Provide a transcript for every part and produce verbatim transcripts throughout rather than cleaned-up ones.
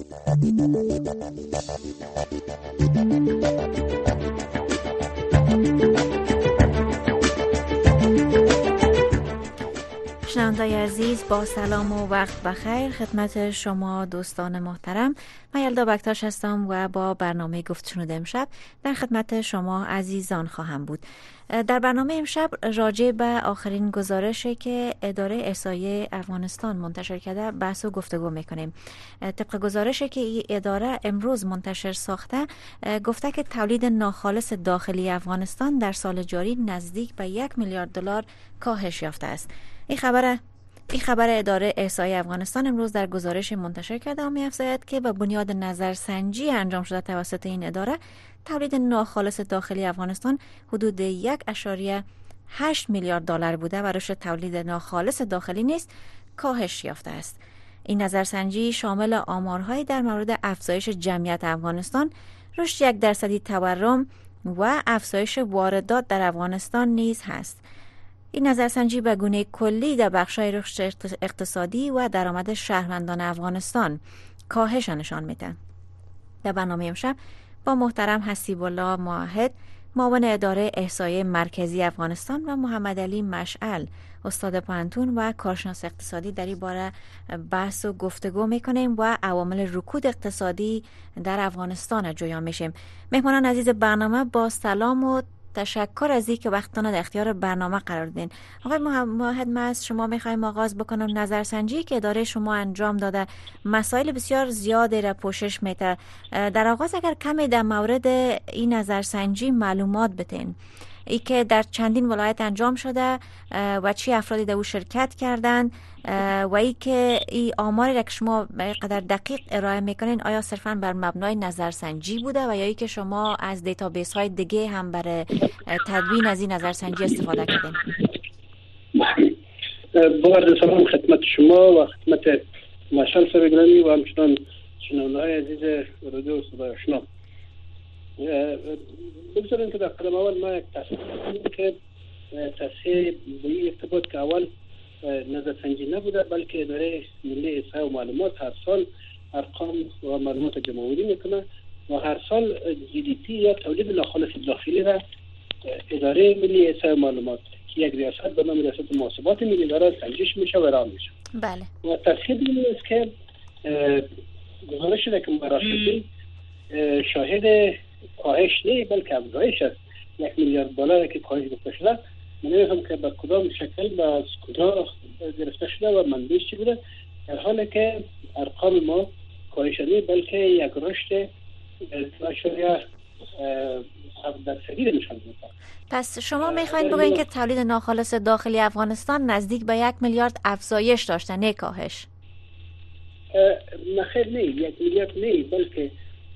شنوندای عزیز، با سلام و وقت بخیر خدمت شما دوستان محترم. من یلدا بکتاش هستم و با برنامه گفت شنود امشب در خدمت شما عزیزان خواهم بود. در برنامه امشب راجع به آخرین گزارشی که اداره احصایه افغانستان منتشر کرده بحث و گفتگو میکنیم. طبق گزارشی که این اداره امروز منتشر ساخته، گفته که تولید ناخالص داخلی افغانستان در سال جاری نزدیک به یک میلیارد دلار کاهش یافته است. این خبر این خبر اداره احصایه افغانستان امروز در گزارش منتشر کرده و می‌افزاید که به بنیاد نظرسنجی انجام شده توسط این اداره، تولید ناخالص داخلی افغانستان حدود یک اشاریه هشت میلیارد دلار بوده و رشد تولید ناخالص داخلی نیز کاهش یافته است. این نظرسنجی شامل آمارهایی در مورد افزایش جمعیت افغانستان، رشد یک درصدی تورم و افزایش واردات در افغانستان نیز هست. این نظرسنجی به گونه کلی در بخش‌های رشد اقتصادی و درآمد شهروندان افغانستان کاهش نشان میده. در برنامه امشب با محترم حسیب الله موحد، معاون اداره احصایه مرکزی افغانستان، و محمد علی مشعل، استاد پانتون و کارشناس اقتصادی در این باره بحث و گفتگو میکنیم و عوامل رکود اقتصادی در افغانستان جویا میشیم. مهمانان عزیز برنامه، با سلام و تشکر از اینکه وقتتون در اختیار برنامه قرار دادین. آقای موحد، من از شما میخوایم آغاز بکنم. نظرسنجی که اداره شما انجام داده مسائل بسیار زیادی را پوشش میده. در آغاز اگر کمی در مورد این نظرسنجی معلومات بتین، ای که در چندین ولایت انجام شده و چی افرادی در او شرکت کردن و ای که این آماری را که شما به قدر دقیق ارائه میکنین آیا صرفاً بر مبنای نظرسنجی بوده و یا ای که شما از دیتابیس های دیگه هم برای تدوین از این نظرسنجی استفاده کردین؟ با عرض سلام خدمت شما و خدمت مشعل صاحب گرامی و همچنان شنونده‌های عزیز رادیو صدای آشنا. بگذارین که در قدم اول ما یک تصحیح کنیم که تصحیح به این ارتباط که اول نظرسنجی نبوده، بلکه اداره ملی احصایه و معلومات هر سال ارقام و معلومات جمع‌آوری میکنه و هر سال جی دی پی یا تولید ناخالص داخلی را اداره ملی احصایه و معلومات که یک ریاست به نام ریاست محاسبات ملی داره سنجش میشه و ارائه میشه. بله. و تصحیح این است که گزارشی را که ما رسیدیم شاهد کاهش نه بلکه افزایش است. یک میلیارد دلار که کاهش گرفته شده، من نمی‌فهمم که به کدام شکل و از کجا گرفته شده و منبعش چی بوده، در حالی که ارقام ما کاهش نه بلکه یک رشد اشاریه هفت درصدی نشان میده. پس شما میخواین بگوین که تولید ناخالص داخلی افغانستان نزدیک به یک میلیارد افزایش داشته، نه کاهش؟ نه خیر، نه یک میلیارد نه بلکه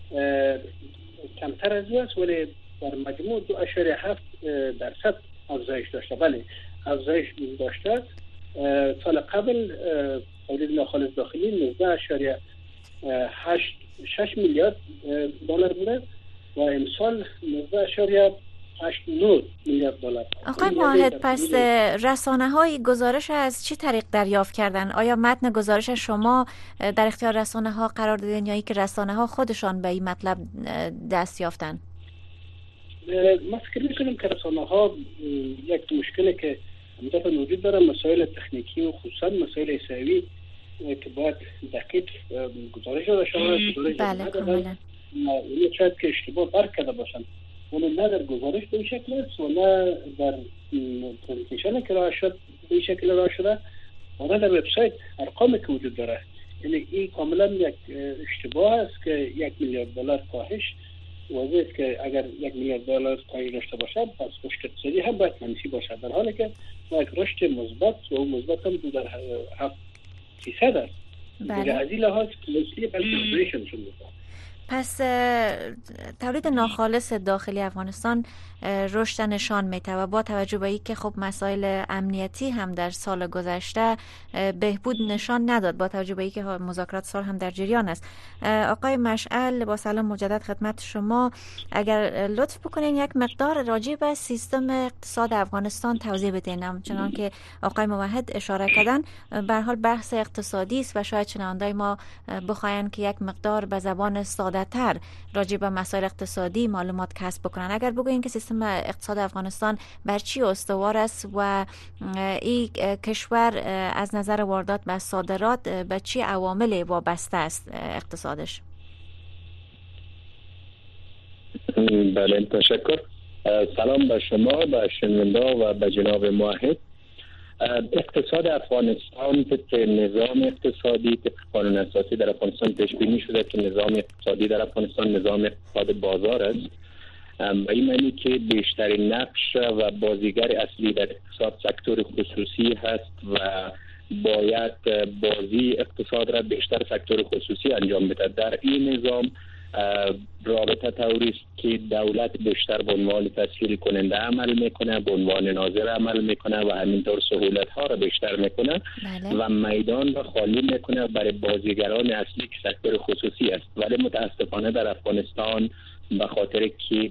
کمتر از این است، ولی در مجموع دو اشاریه هفت درصد افزایش داشته. بله افزایش داشته. سال قبل تولید ناخالص داخلی نوزده اشاریه هشت شش میلیارد دلار بوده و امسال نوزده اشاریه هشت نه میلیارد دلار. آقای موحد، پس رسانه های گزارش از چی طریق دریافت کردن؟ آیا متن گزارش شما در اختیار رسانه ها قرار دادین یا ای که رسانه ها خودشان به این مطلب دست یافتن؟ من فکر میکنم که رسانه ها یک مشکلی که همدفعا وجود داره، مسائل تکنیکی و خصوصا مسائل احصایوی که باید دقیق گزارش داده شود. بله کاملا. این شاید که اشتباه برک کرده باشن، ولی نه در گزارش به این شکل است و نه در پرزنتیشن که راه شد به این شکل راه شده و نه در وبسایت ارقامی که وجود داره. یعنی این کاملا یک اشتباه است که یک میلیارد دلار کاهش واضح است که اگر یک میلیارد دلار کاهش داشته باشد پس رشد اقتصادی هم باید منفی باشد، در حالی که یک رشد مثبت و اون مثبت هم در هفت فیصد است. بله. از این لحاظ کلیسی بلکه افزایش نشون میده. پس تولید ناخالص داخلی افغانستان رشد نشان میده و با توجه به اینکه خب مسائل امنیتی هم در سال گذشته بهبود نشان نداد، با توجه به اینکه مذاکرات سال هم در جریان است. آقای مشعل، با سلام مجدد خدمت شما، اگر لطف بکنین یک مقدار راجع به سیستم اقتصاد افغانستان توضیح بدین. چنان که آقای موحد اشاره کردن، به هر حال بحث اقتصادی است و شاید شنوندای ما بخواین که یک مقدار به زبان ساده تر راجع به مسائل اقتصادی معلومات کسب بکنن. اگر بگوین که سیستم اقتصاد افغانستان بر چی استوار است و این کشور از نظر واردات و صادرات به چی عوامل وابسته است اقتصادش؟ بله، تشکر. سلام به شما، به شنونده و به جناب موحد. اقتصاد افغانستان طبق نظام اقتصادی، طبق قانون اساسی در افغانستان پیش بینی شده که نظام اقتصادی در افغانستان نظام اقتصاد بازار است. به این معنی که بیشترین نقش و بازیگر اصلی در اقتصاد سکتور خصوصی هست و باید بازی اقتصاد را بیشتر سکتور خصوصی انجام بده. در این نظام رابطه طوری است که دولت بیشتر به عنوان تسهیل کننده عمل میکنه، به عنوان ناظر عمل میکنه و همینطور سهولت ها را بیشتر میکنه بله. و میدان را خالی میکنه برای بازیگران اصلی که سکتور خصوصی است. ولی متاسفانه در افغانستان به خاطر که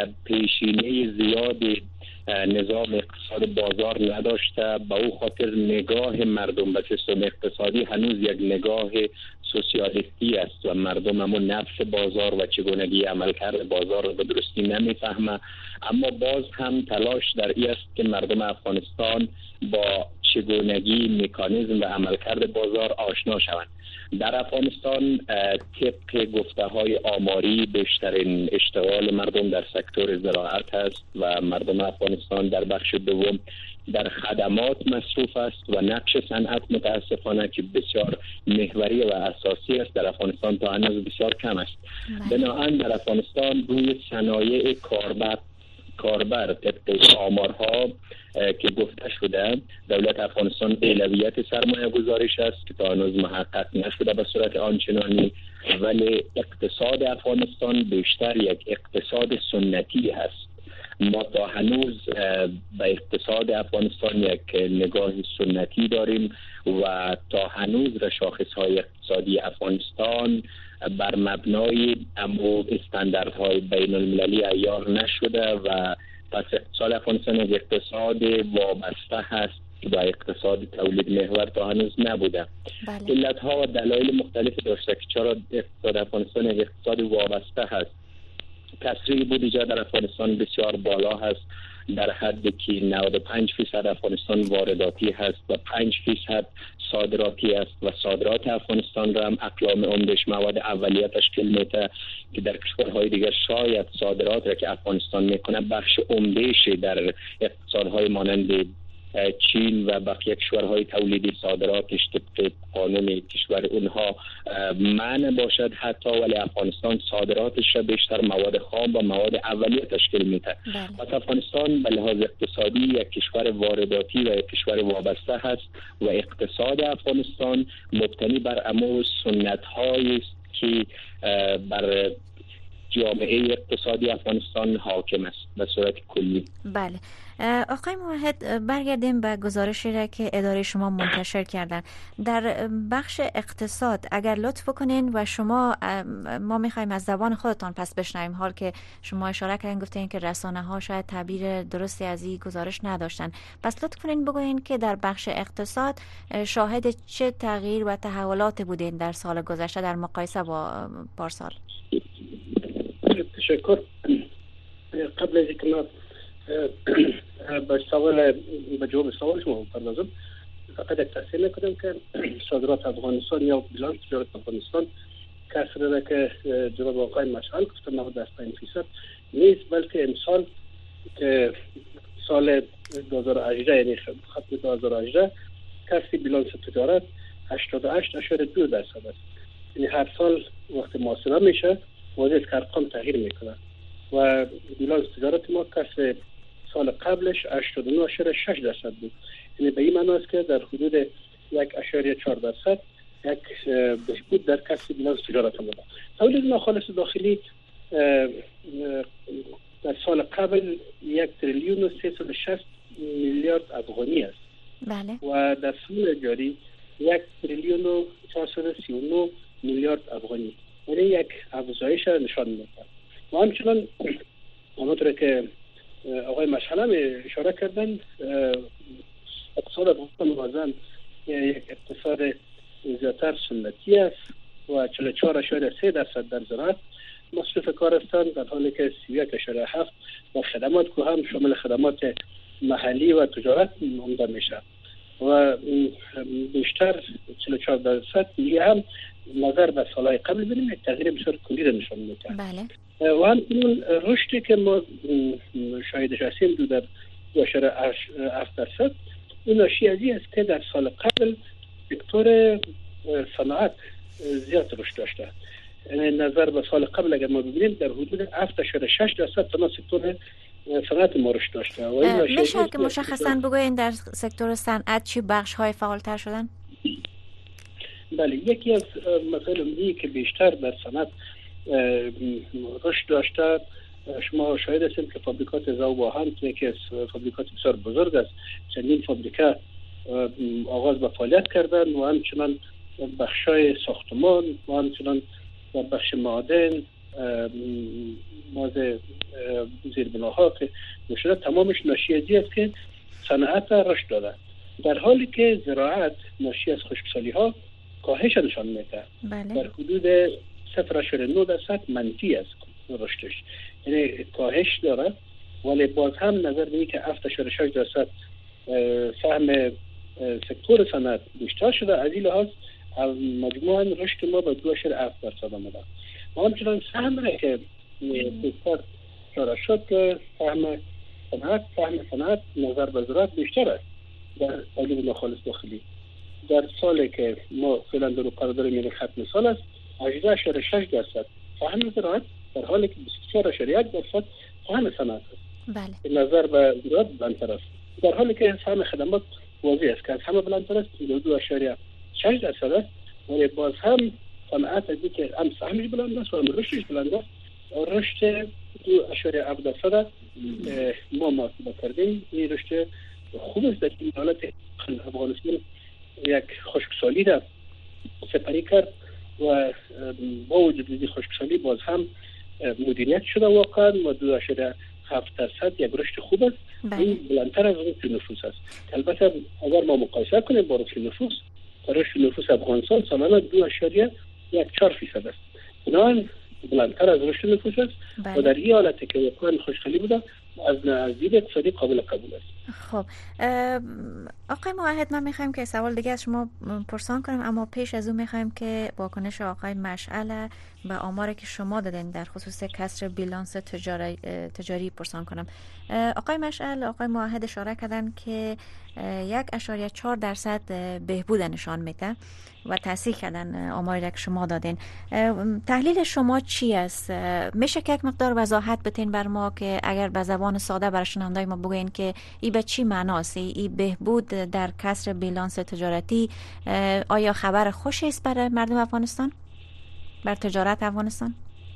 پیشینه زیادی نظام اقتصاد بازار نداشته، به او خاطر نگاه مردم به سیستم اقتصادی هنوز یک نگاه سوسیالیستی است و مردم همون نفس بازار و چگونگی عملکرد بازار را به درستی نمیفهمه. اما باز هم تلاش در این است که مردم افغانستان با چگونگی مکانیزم و عملکرد بازار آشنا شوند. در افغانستان طبق گفته های آماری بیشترین اشتغال مردم در سکتور زراعت است و مردم افغانستان در بخش دوم در خدمات مصروف است و نقش صنعت متاسفانه که بسیار محوری و اساسی است در افغانستان تا هنوز بسیار کم است. بنابراین در افغانستان روی صنایع کاربر کاربر طبق آمارها که گفته شده دولت افغانستان اولویت سرمایه گذاریش است که تا هنوز محقق نشده به صورت آنچنانی، ولی اقتصاد افغانستان بیشتر یک اقتصاد سنتی هست. ما تا هنوز به اقتصاد افغانستان یک نگاه سنتی داریم و تا هنوز را شاخص‌های اقتصادی افغانستان بر مبنای امو استانداردهای بین المللی عیار نشده و پس اقتصاد افغانستان یک اقتصاد وابسته هست که با اقتصاد تولید محور تا هنوز نبوده. بله. علتها و دلایل مختلفی داشته که چرا اقتصاد افغانستان یک اقتصاد وابسته هست. تسریع بودجه در افغانستان بسیار بالا هست، در حدی که نود و پنج درصد افغانستان وارداتی هست و پنج درصد صادراتی است و صادرات افغانستان را هم اقلام عمدش مواد اولیه تشکیل میده که در کشورهای دیگر شاید صادرات را که افغانستان میکنه بخش عمده‌اش در اقتصادهای مانند چین و بقیه کشورهای تولیدی صادراتش طبق قانون کشور اونها منع باشد حتی، ولی افغانستان صادراتش را بیشتر مواد خام و مواد اولیه تشکیل میده. پس افغانستان به لحاظ اقتصادی یک کشور وارداتی و یک کشور وابسته هست و اقتصاد افغانستان مبتنی بر امو سنت‌هایی است که بر جامعه اقتصادی افغانستان حاکم است به صورت کلی. بله. آقای موحد، برگردیم به گزارشی را که اداره شما منتشر کردن در بخش اقتصاد. اگر لطف کنین و شما ما میخوایم از زبان خودتان پس بشنویم، حال که شما اشاره کردین گفتین که رسانه ها شاید تعبیر درستی از این گزارش نداشتن، پس لطف کنین بگوین که در بخش اقتصاد شاهد چه تغییر و تحولاتی بودین در سال گذشته در مقایسه با پارسال؟ تشکر. قبل از اینکه ما به سوال به جواب سوال شما بپردازم، فقط یک تصحیح نکنم که صادرات افغانستان یا بیلانس تجارت افغانستان کسر را که جناب آقای مشعل گفت نود و پنج درصد نیست، بلکه امسال که سال دو هزار و هجده یعنی ختم دو هزار و هجده کسر بیلانس تجارت هشتاد و هشت اشاره دو درصد است. یعنی هر سال وقت محاسبه میشه واضح که ارقام تغییر میکنه و بیلانس تجارت ما کسر سال قبلش هشتاد و نه اشاره شش درصد بود. یعنی به این معنی است که در حدود یک اشاره چهار درصد یک بهبود در کسب بیلانس تجارت آمده. تولید ناخالص داخلی در سال قبل یک تریلیون و سیصد و شصت میلیارد افغانی است. بله. و در سال جاری یک تریلیون و چهارصد و سی و نه میلیارد افغانی، یعنی یک افزایش نشان میده. و همچنان همونطور که آقای مشعل هم اشاره کردن، اقتصاد افغانستان موازن یک اقتصاد زیادتر سنتی است و چهل و چهار اشاره سه درصد در زراعت مصرف کار هستند، در حالی که سی و یک اشاره هفت و خدمات که هم شامل خدمات محلی و تجارت عمده میشه و بیشتر چهل و چهار درصد دیگه هم نظر به سالهای قبل بینیم یک تغییر بسیار کلی را نشان میده. بله. و همچنین رشدی که ما شاهدش هستیم دو در دو اشاره هفت درصد این ناشی از این است که در سال قبل سکتور صنعت زیاد رشد داشته. نظر به سال قبل اگر ما ببینیم در حدود هفت اشاره شش درصد تنها سکتور صنعت ما رشد داشته. میشه که مشخصاً بگوین در سکتور صنعت چی بخش های فعالتر شدن؟ بله، یکی از مسائل عمده که بیشتر در صنعت رشد داشته، شما شاهد هستید که فابریکات ضوء و آهن که از فابریکات بسیار بزرگ است، چندین فابریکه آغاز به فعالیت کردن و همچنان بخشای ساختمان و همچنان در بخش معادن، مواد زیربناها که نشده تمامش ناشی از این است که صنعت رشد داده، در حالی که زراعت ناشی از خشکسالی ها کاهش نشان میده. بله. در حدود صفر اشاره نه درصد منفی است رشدش، یعنی کاهش داره، ولی باز هم نظر به این که هفت اشاره شش درصد سهم سکتور صنعت بیشتر شده، از این لحاظ مجموعاً رشد ما به دو اشاره هفت درصد آمده. و همچنان سهم را که بیشتر اشاره شد که سهم صنعت سهم صنعت نظر به زراعت بیشتر است در تولید ناخالص داخلی. در سالی که ما فعلا در قرارداد میان ختم سال است هجده اشاره شش درصد سهم زراعت، در حالی که بیست و چهار اشاره یک درصد سهم صنعت است. بله. نظر به زراعت بلندتر است، در حالی که سهم خدمات واضح است که از همه بلندتر است، دو اشاره شش درصد است، ولی باز هم صنعت از که هم سهمش بلند است و هم رشدش بلند است. رشد دو اشاره هفت درصد ما محاسبه کردیم، این رشد خوب است. در این حالت افغانستان یک خشکسالی را سپری کرد و با وجود این خشکسالی باز هم مدیریت شده واقعا و دو اشاره هفت درصد یک رشد خوب است. این بلندتر از رشد نفوس است. البته اگر ما مقایسه کنیم با رشد نفوس، رشد نفوس افغانستان سالانه دو اشاره یک چهار فیصد است. بنابراین بلندتر از رشد نفوس است. بله. و در این حالت که واقعا خوشحالی بوده از از دید اقتصادی قابل قبول است. خب آقای موحد، من میخوایم که سوال دیگه از شما پرسان کنم، اما پیش از اون میخوایم که واکنش آقای مشعل به آماری که شما دادین در خصوص کسر بیلانس تجاری تجاری پرسان کنم. آقای مشعل، آقای موحد اشاره کردن که یک اشاره چهار درصد بهبود نشان میده و تصحیح کردن آماری که شما دادین. تحلیل شما چی است؟ میشه که یک مقدار وضاحت بدین بر ما که اگر به زبان ساده برای شنوندای ما بگوین که این به چی معناست؟ این بهبود در کسر بیلانس تجارتی آیا خبر خوشی است برای مردم افغانستان؟ بر تجارت افغانستان؟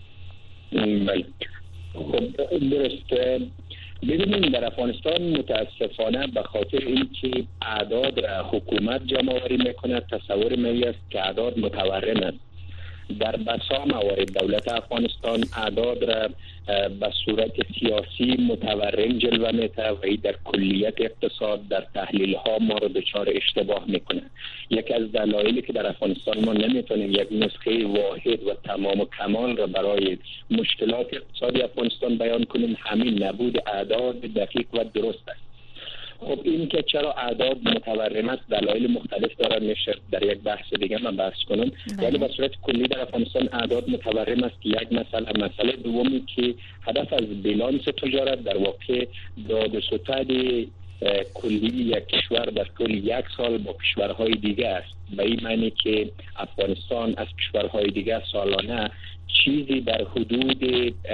بله. خب درسته. ببینید در افغانستان متاسفانه به خاطر اینکه اعداد را حکومت جمع آوری میکنه، تصور می است که اعداد متورم است. در بسا موارد دولت افغانستان اعداد را به صورت سیاسی متورم جلوه میده و این در کلیت اقتصاد در تحلیل ها ما رو دچار اشتباه میکنه. یکی از دلایلی که در افغانستان ما نمیتونیم یک نسخه واحد و تمام و کمال را برای مشکلات اقتصادی افغانستان بیان کنیم همین نبود اعداد دقیق و درست است. خب این که چرا اعداد متورم است دلایل مختلف داره، میشه در یک بحث دیگه من بحث کنم، ولی به صورت کلی در افغانستان اعداد متورم است که یک مسئله. مسئله دومی که هدف از بیلانس تجارت در واقع داد و ستد کلی یک کشور در طول یک سال با کشورهای دیگه است، به این معنی که افغانستان از کشورهای دیگه سالانه چیزی در حدود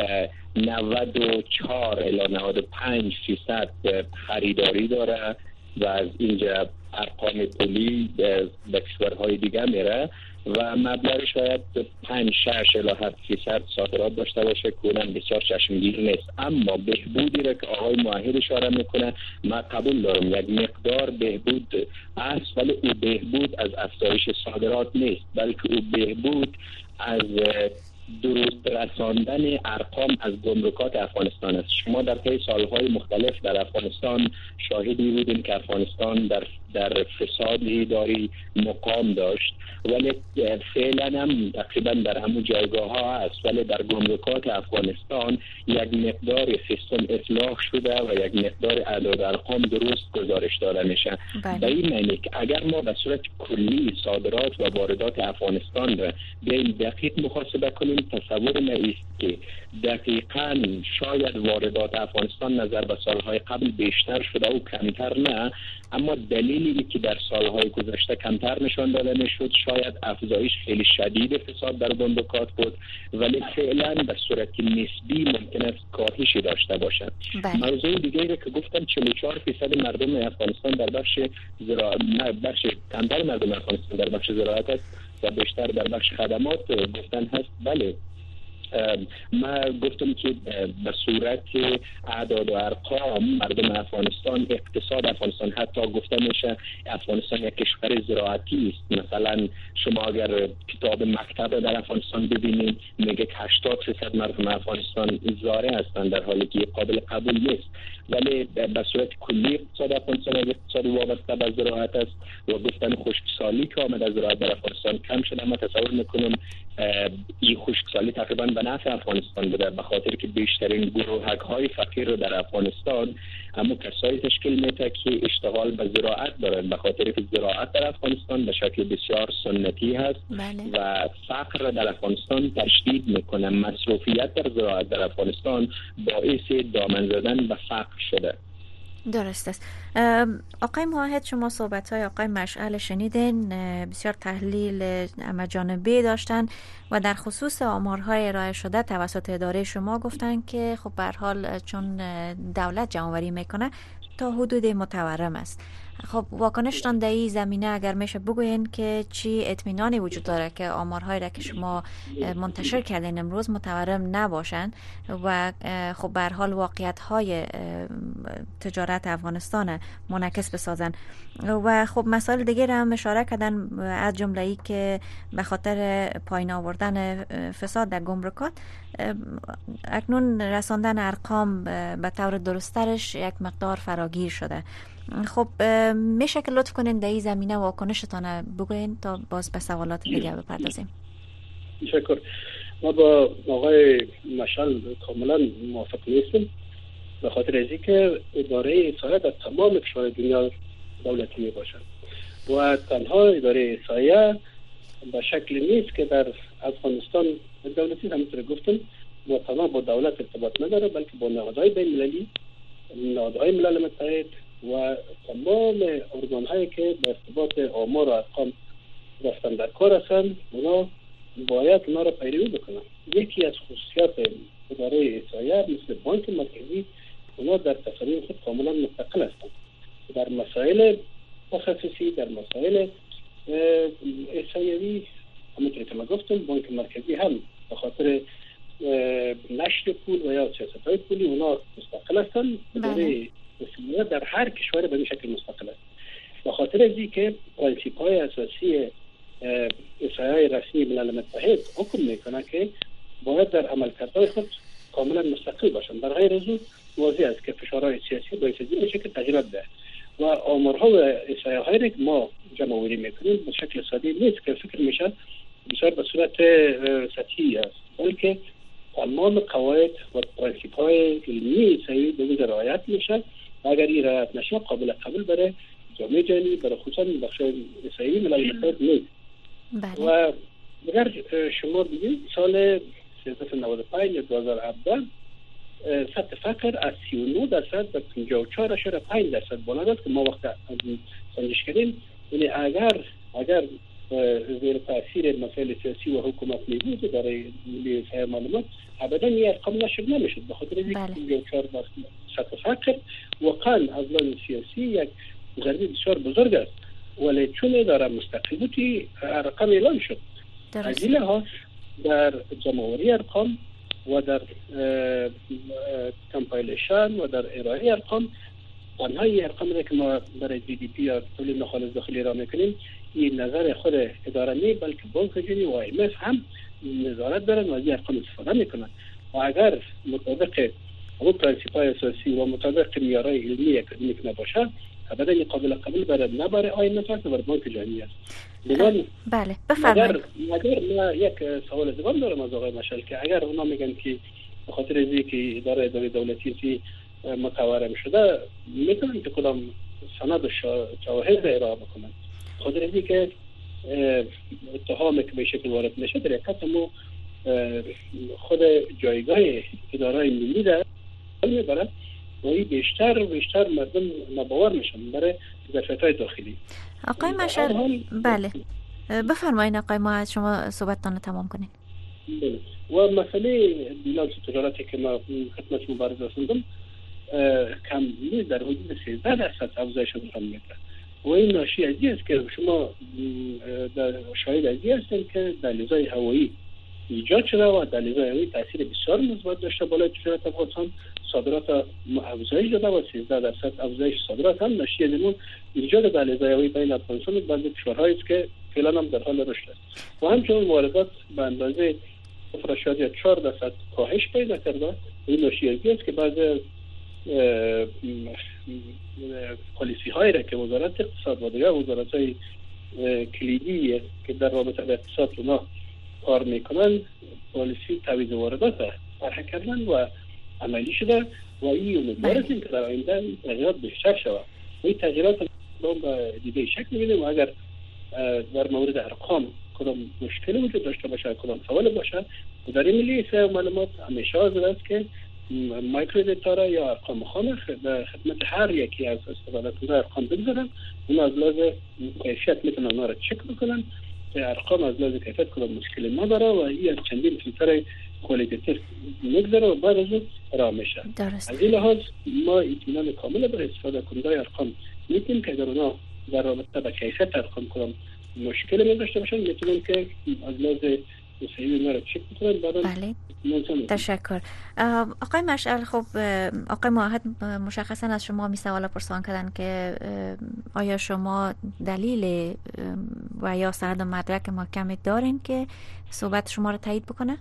نود و چهار الی نود و پنج فیصد خریداری داره و از اینجا ارقام پولی به کشورهای دیگه میره و مبلغ شاید پنج شش الی هفت فیصد صادرات داشته باشه که اونم بسیار چشمگیر نیست. اما بهبودی را که آقای موحد اشاره میکنه من قبول دارم، یک مقدار بهبود است، ولی او بهبود از افزایش صادرات نیست، بلکه او بهبود از درست رساندن ارقام از گمرکات افغانستان است. شما در طی سالهای مختلف در افغانستان شاهدی بودیم که افغانستان در در فساد اداری مقام داشت، ولی فعلا هم تقریبا در همون جایگاه ها است، ولی در گمرکات افغانستان یک مقدار سیستم اصلاح شده و یک مقدار اعداد ارقام درست گزارش داده میشه. به این معنی که اگر ما به صورت کلی صادرات و واردات افغانستان را بیایم دقیق محاسبه کنیم، تصور ما است که دقیقاً شاید واردات افغانستان نظر به سالهای قبل بیشتر شده و کمتر نه، اما دلیلی که در سالهای گذشته کمتر نشان داده میشد شاید افزایش خیلی شدید فساد در گمرکات بود، ولی فعلا به صورت نسبی ممکن است کاهشی داشته باشد. موضوع دیگری که گفتم چهل و چهار درصد مردم افغانستان در بخش زراعت، بخش کمتر مردم افغانستان در بخش زراعت است و بیشتر در بخش خدمات گفتن هست. بله ما گفتم که به صورت اعداد و ارقام مردم افغانستان، اقتصاد افغانستان، حتی گفته میشه افغانستان یک کشور زراعتی است. مثلا شما اگر کتاب مکتب در افغانستان ببینید میگه که هشتاد درصد مردم افغانستان زارع هستند، در حالی که قابل قبول نیست. ولی به صورت کلی اقتصاد افغانستان یک اقتصاد وابسته به زراعت است و گفتن خشکسالی که آمد از زراعت در افغانستان کم شده. من تصور میکنم این خشکسالی تقریبا به نفع افغانستان بوده، به خاطر که بیشترین گروهک های فقیر رو در افغانستان اما کسایی تشکیل میده که اشتغال به زراعت دارن، به خاطر که زراعت در افغانستان به شکل بسیار سنتی هست. بله. و فقر در افغانستان تشدید میکنه. مصروفیت در زراعت در افغانستان باعث دامن زدن به فقر شده. درست است. آقای موحد، شما صحبت های آقای مشعل شنیدین، بسیار تحلیل همه‌جانبه داشتن و در خصوص آمارهای ارائه شده توسط اداره شما گفتن که خب به هر حال چون دولت جمع‌آوری میکنه تا حدود متورم است. خب واکنشتان در این زمینه اگر میشه بگوین که چی اطمینانی وجود داره که آمارهایی را که شما منتشر کردین امروز متورم نباشن و خب به هر حال واقعیت‌های تجارت افغانستان منعکس بسازن. و خب مسائل دیگه را هم اشاره کردن، از جمله ای که به خاطر پایین آوردن فساد در گمرکات اکنون رساندن ارقام به طور درسترش یک مقدار فراگیر شده. خب میشه که لطف کنین در این زمینه واکنشتان بگوین تا باز به سوالات دیگه بپردازیم. تشکر. ما با آقای مشعل کاملا موافق نیستیم، به خاطر از اینکه اداره احصایه در تمام کشورهای دنیا دولتی می باشد و تنها اداره احصایه به شکل نیست که در افغانستان دولتی، همونطور گفتم با تمام با دولت ارتباط نداره، بلکه با نهادهای بین المللی، نهادهای ملل متحد و تمام ارگان هایی که به ارتباط آمار و ارقام رفتن در کار هستند، اونا باید اونا را پیروی بکنن. یکی از خصوصیات اداره احصایه مثل بانک مرکزی، اونا در تصمیم خود کاملا مستقل هستند. در مسائل تخصصی، در مسائل احصایوی، همونطور که من گفتم بانک مرکزی هم به خاطر نشر پول و یا سیاست های پولی اونا مستقل هستند. اداره احصایه در هر کشور به این شکل مستقل است. به خاطر از اینکه پرینسیپ های اساسی احصایه رسمی ملل متحد حکم میکنه که باید در عملکردهای خود کاملا مستقل باشند. در غیر از اون واضح است که فشارهای سیاسی باعث میشه که تغییرات ده و آمارها و احصایه‌هایی که ما جمع‌آوری میکنیم به شکل ساده نیست که فکر میشه بسیار به صورت سطحی است، بلکه تمام قواعد و پرینسیپ‌های علمی احصایه به وجه رعایت میشه. اگر این رعایت نشه قابل قبول برای جامعه جهانی، برای خصوصا بخش احصایه ملل متحد نیست. و اگر شما بگید سال سیزده نود و پنج یا دو هزار و هفده سطح فقر از سی و نه درصد به پنجاه و چهار اشاره پنج درصد بالا رفت که ما وقت سنجش کردیم. یعنی اگر اگر زیر تاثیر مسائل سیاسی و حکومت میبود برای ملی احصایه معلومات ابدا این ارقام نشر نمیشد، به خاطر اینکه پنجاه و چهار درصد سطح فقر واقعا از لحاظ سیاسی یک ضربه بسیار بزرگ است، ولی چون اداره مستقل بودی رقم اعلام شد. از این لحاظ در جمع‌آوری ارقام و در کمپایلیشن و در ارائه ارقام، تنها این ارقام که ما برای جی دی پی یا تولید ناخالص داخلی را میکنیم، این نظر خود اداره نی بلکه بانک جهانی و آی ام اف هم نظارت دارن و از این ارقام استفاده میکنن و اگر مطابق اون پرنسیپ‌های اساسی و مطابق معیارهای علمی اکادمیک نباشه، ابدا قابل قبول برای نه برای آی ام اف است و برای بانک جهانی است. بله بفرمایید. اگر ما یک سوال دیگه دارم از آقای مشعل که اگر اونا میگن که به خاطر از اینکه اداره اداره دولتی متورم شده میتونن که کدام سند و شواهد ارائه بکنن، خاطر از اینکه اتهامی که به شکل وارد میشه در حقیقت ما خود جایگاه اداره ملی در میبره و این بیشتر و بیشتر مردم ناباور میشن برای ظرفیت‌های داخلی. آقای مشعل بله بفرمایید آقای ما از شما صحبتتان تمام کنید. و مسئله بیلانس تجارتی که ما خدمت مبارز رسوندم کم نیست، در حدود سیزده درصد افزایش نشان میده و این ناشی از این است که شما در شاهد از این هستید که دهلیزهای هوایی ایجاد شده و دهلیزهای هوایی تاثیر بسیار مثبت داشته بالای تجارت افغانستان، صادرات افزایش داده و سیزده درصد افزایش صادرات هم ناشی از این ایجاد دهلیزهای هوایی بین افغانستان و بعضی کشورهایی است که فعلا هم در حال رشد است و همچنین واردات به اندازه صفر اشاریه چهار درصد کاهش پیدا کرده. این ناشی از این است که بعضی پالیسی هایی را که وزارت اقتصاد و دیگر وزارت های کلیدی که در رابطه با اقتصاد اونا کار میکنن، پالیسی تعویض واردات طرح کردن و عملی شده و این امیدوار هستیم که در آینده تغییرات بیشتر شود و این تغییرات به دیده شکل میبینیم و اگر در مورد ارقام کدام مشکلی وجود داشته باشه، کدام سوال باشه، اداره ملی احصایه و معلومات همیشه حاضر است که مایکرو دیتا یا ارقام خام در خدمت هر یکی از استفاده کننده ارقام بگذارن. اون از لحاظ کیفیت میتونن اونا را چک بکنن که ارقام از لحاظ کیفیت کدام مشکلی نداره و این از چندین فیلتر کوالیتیتیو میگذاره و بعد از اون راه میشه. از این لحاظ ما اطمینان کامل برای استفاده کننده ارقام میتونیم که اگر اونا در رابطه با کیفیت ارقام کدام مشکلی داشته باشن میتونن که از لحاظ صحیح اونا را چک بکنن. بعد بله تشکر. آقای مشعل، خب آقای معاهد مشخصا از شما می سوالا پرسان کردن که آیا شما دلیل و یا سند و مدرک محکمی دارین که صحبت شما را تایید بکنه؟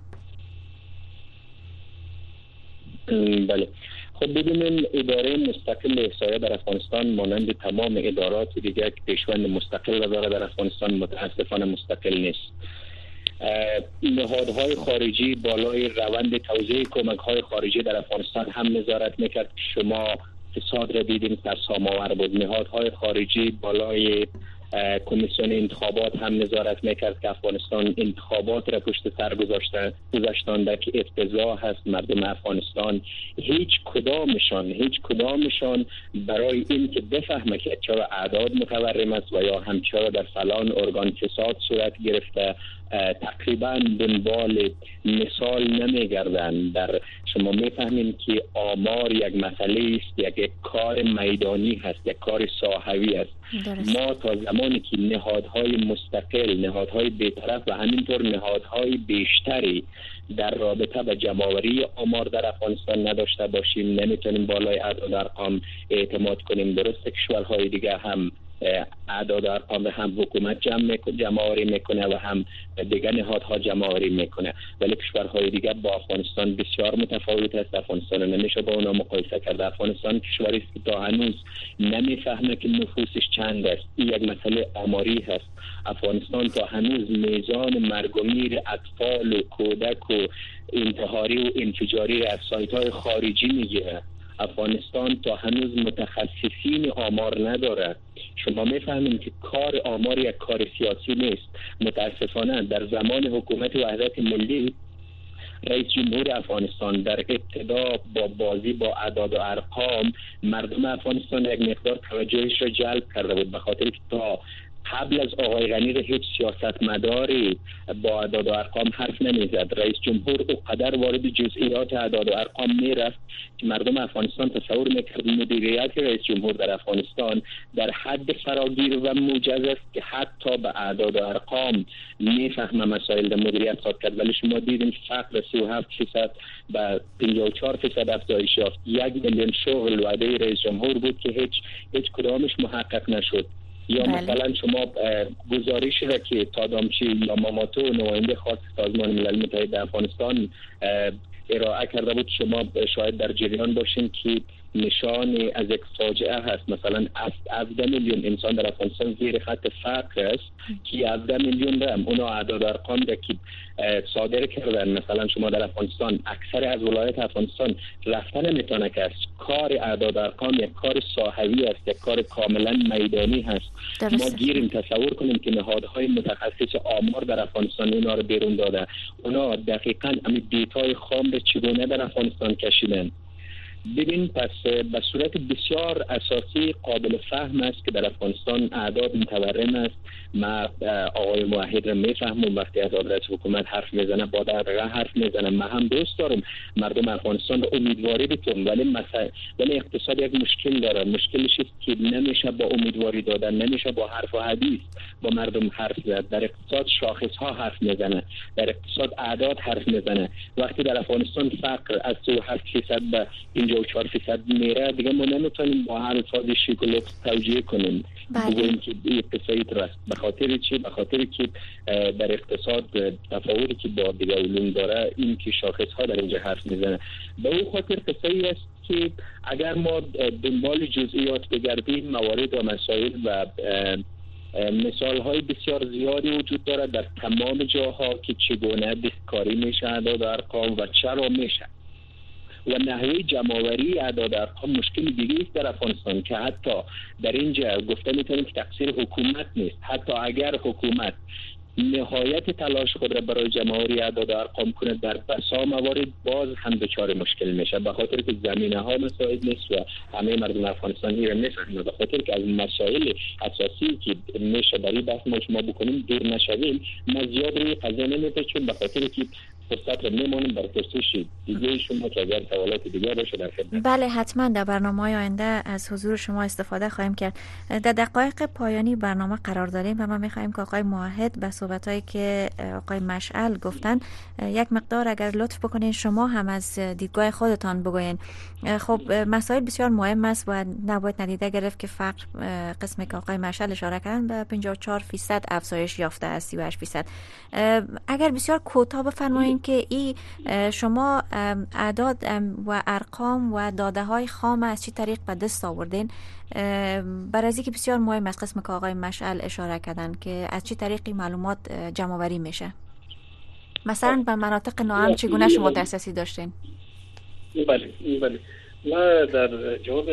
بله، خب ببینیم اداره مستقل احصایه در افغانستان مانند تمام ادارات دیگه که پیشوند مستقل داره در افغانستان متاسفانه مستقل نیست. نهادهای خارجی بالای روند توزیع کمک‌های خارجی در افغانستان هم نظارت میکرد. شما فساد را دیدیم در ساماور بود. نهادهای خارجی بالای کمیسیون انتخابات هم نظارت میکرد که افغانستان انتخابات را پشت سر گذاشته گذاشتند که افتضاح هست. مردم افغانستان هیچ کدامشان هیچ کدامشان برای این که بفهمه که چرا اعداد متورم است و یا هم چرا در فلان ارگان فساد صورت گرفته تقریبا دنبال مثال نمیگردن. در شما میفهمین که آمار یک مسئله است، یک, یک کار میدانی هست، یک کار ساحوی است. درست. ما تا زمانی که نهادهای مستقل، نهادهای بی‌طرف و همینطور نهادهای بیشتری در رابطه با جمع‌آوری آمار در افغانستان نداشته باشیم نمیتونیم بالای اعداد ارقام اعتماد کنیم. درسته کشورهای دیگه هم اعداد ارقام هم حکومت جمع جمع‌آوری میکنه و هم دیگه نهادها جمع‌آوری میکنه، ولی کشورهای دیگه با افغانستان بسیار متفاوت است. افغانستان نمیشه با اونا مقایسه کرد. افغانستان کشوری است که تا هنوز نمیفهمه که نفوسش چند است. این یک مسئله آماری هست. افغانستان تا هنوز میزان مرگ و میر اطفال و کودک و انتحاری و انفجاری از سایت‌های خارجی میگیره. افغانستان تا هنوز متخصصین آمار نداره. شما میفهمین که کار آمار یک کار سیاسی نیست. متاسفانه در زمان حکومت وحدت ملی رئیس جمهور افغانستان در ابتدا با بازی با اعداد و ارقام مردم افغانستان یک مقدار توجهش را جلب کرده بود، به خاطر که تا قبل از آقای غنی هیچ سیاستمداری با اعداد و ارقام حرف نمیزد. رئیس جمهور او قدر وارد جزئیات اعداد و ارقام میرفت که مردم افغانستان تصور میکرد مدیریت رئیس جمهور در افغانستان در حد فراگیر و موجز است که حتی به اعداد و ارقام میفهمه مسائل در مدیریت خواهد کرد. ولی شما دیدین فقر سی و هفت فیصد به پنجاه و چهار فیصد افزایش یافت. یک میلیون شغل وعده رئیس جمهور بود که هیچ هیچ کدامش محقق نشد. یا بله. مثلا شما گزارشی را که تادامچی یا ماماتو نماینده خاص سازمان ملل متحد افغانستان ارائه کرده بود، شما شاید در جریان باشین که نشان از یک فاجعه هست. مثلا هفده میلیون انسان در افغانستان زیر خط فقر است که هفده میلیون رم اونا اعداد ارقام را که صادر کردن. مثلا شما در افغانستان اکثر از ولایت افغانستان رفتن نمیتونه که کار اعداد ارقام یک کار ساحوی است، یک کار کاملا میدانی هست. درسته. ما گیریم تصور کنیم که نهادهای متخصص آمار در افغانستان اونا رو بیرون داده، اونا دقیقاً همین دیتای خام رو چگونه در افغانستان کشیدن. ببین پس به صورت بسیار اساسی قابل فهم است که در افغانستان اعداد متورم است. ما آقای موحد را میفهمم وقتی از آدرس حکومت حرف میزنه با دقیقه حرف میزنه. من هم دوست دارم مردم افغانستان را امیدواری بتونم، ولی مثلا ولی اقتصاد یک مشکل داره. مشکلش است که نمیشه با امیدواری دادن، نمیشه با حرف و حدیث با مردم حرف زد. در اقتصاد شاخص ها حرف میزنه، در اقتصاد اعداد حرف میزنه. وقتی در افغانستان فقر از سی و هفت فیصد به پنجاه و چهار فیصد میره، دیگه ما نمیتونیم با الفاظ شیکولوت توجیه کنیم بگوییم که اقتصادی راست. به خاطر چی؟ به خاطر که در اقتصاد تفاوتی که با دیگه علوم داره این که شاخص ها در اینجا حرف میزنه. به اون خاطر قصه‌ای است که اگر ما دنبال جزئیات بگردیم موارد و مسائل و مثال های بسیار زیادی وجود داره در تمام جاها که چگونه دستکاری میشه اعداد و ارقام و چرا میشه و نحوه جمع‌آوری اعداد ارقام مشکل دیگه است در افغانستان که حتی در اینجا گفته میتونیم که تقصیر حکومت نیست. حتی اگر حکومت نهایت تلاش خود را برای جمع‌آوری اعداد ارقام کنه در بسا موارد باز هم دچار مشکل میشه، به خاطر که زمینه ها مساعد نیست و همه مردم افغانستان این را میفهمن. به خاطر که از مسائل اساسی که میشه برای بحث ما شما بکنیم دور نشویم. ما زیاد روی قضیه نمیپیچیم به خاطر که فرصت رو میمونیم برای پرسش دیگه شما که اگر سوالات دیگه باشه در خدمت. بله حتما در برنامه‌های آینده از حضور شما استفاده خواهیم کرد. در دقایق پایانی برنامه قرار داریم و ما می‌خوایم که آقای موحد به صحبتایی که آقای مشعل گفتن یک مقدار اگر لطف بکنین شما هم از دیدگاه خودتان بگوین. خب مسائل بسیار مهم است و نباید ندیده گرفت که فقر قسمی که آقای مشعل اشاره کردن به پنجاه و چهار فیصد افزایش یافته است، سی و هشت فیصد. اگر بسیار کوتاه بفرمایید که این شما اعداد و ارقام و داده های خام از چه طریق به دست آوردین؟ برای از اینکه بسیار مهم است قسم که آقای مشعل اشاره کردن که از چه طریقی معلومات جمع آوری میشه. مثلا به مناطق ناامن چگونه شما دسترسی داشتین؟ بله بله ما در جواب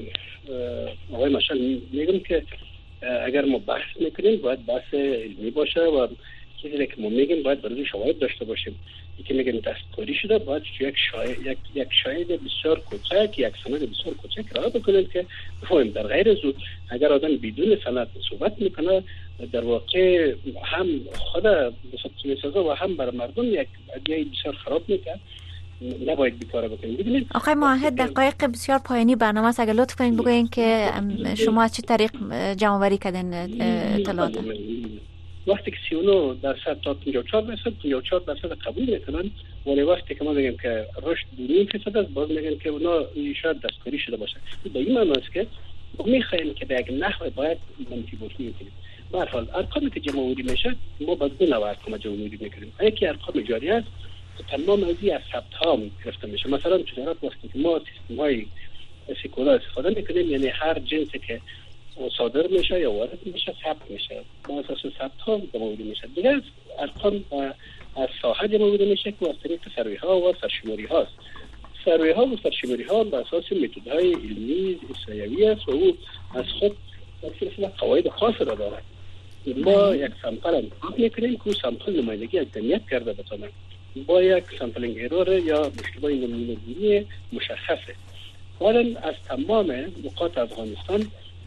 آقای مشعل میگم که اگر ما بحث میکنیم باید بحث علمی باشه و چیزی که ما میگیم باید برای شواهد داشته باشیم. که میگن دستکاری شده باید یک شاهد یک یک شاهد بسیار کوچک یک سند بسیار کوچک را بکنید که بفهمیم. در غیر از اگر آدم بدون سند صحبت میکنه در واقع هم خود میسازه و هم بر مردم یک ایده بسیار خراب میکنه. نباید بیکاره بکنید. ببینید آقای موحد دقایق بسیار پایانی برنامه است، اگر لطف کنید بگوین که شما از چه طریق جمع آوری کردین اطلاعات؟ وقتی که سی و نه درصد تا پنجاه و چهار درصد پنجاه و چهار درصد قبول میکنن، ولی وقتی که ما میگیم که رشد دو و نیم فیصد است باز میگن که اونا شاید دستکاری شده باشه. به این معنی است که ما میخوایم که در یک نحو باید منفی باشیم کنیم. به هر حال ارقامی که جمع آوری میشه ما باز دو نوع ارقام جمع آوری میکنیم. یکی ارقام جاری است که تمام از این از ثبت ها گرفته میشه. مثلا تجارت وقتی که ما سیستم های سیکولا استفاده میکنیم، یعنی هر جنسی که صادر میشه یا وارد میشه ثبت میشه، با اساس ثبت ها جمع‌آوری میشه. دیگه ارقام از ساحه جمع‌آوری میشه که از طریق سروی ها و سرشماری هاست. سروی ها و سرشماری ها به اساس متد های علمی اسرائیلی است و او از خود سلسله قواعد خاص را دارد. ما یک سامپل انتخاب میکنیم که سامپل نمایندگی از جمعیت کرده بتونه با یک سامپلینگ ایرور یا مشکلات نمونه‌گیری مشخصه. حالا از تمام نقاط افغانستان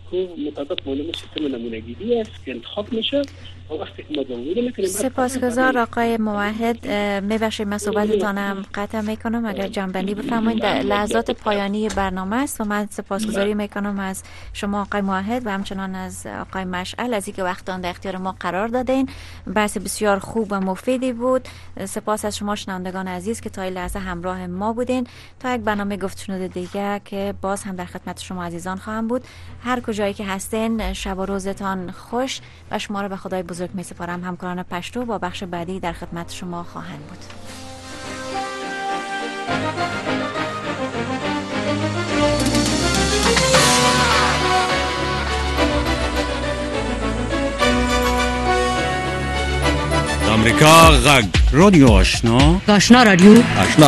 که مطابق معلومه سیستم نمونه‌گیری است که انتخاب میشه و وقتی که ما دنبال میکنیم. سپاسگزار آقای موحد. میبخشید من صحبتتانم قطع میکنم، اگر جنبندی بفرمایید. در لحظات پایانی برنامه است و من سپاسگزاری میکنم از شما آقای موحد و همچنان از آقای مشعل از اینکه وقتان در اختیار ما قرار دادین. بحث بسیار خوب و مفیدی بود. سپاس از شما شنوندگان عزیز که تا این لحظه همراه ما بودین. تا یک برنامه گفت‌وشنود دیگه که باز هم در خدمت شما عزیزان خواهم بود. هر کجایی که هستین شب و روزتان خوش و شما را به خدای بزرگ می سپارم. همکاران پشتو با بخش بعدی در خدمت شما خواهند بود. امریکا غږ رادیو آشنا آشنا رادیو آشنا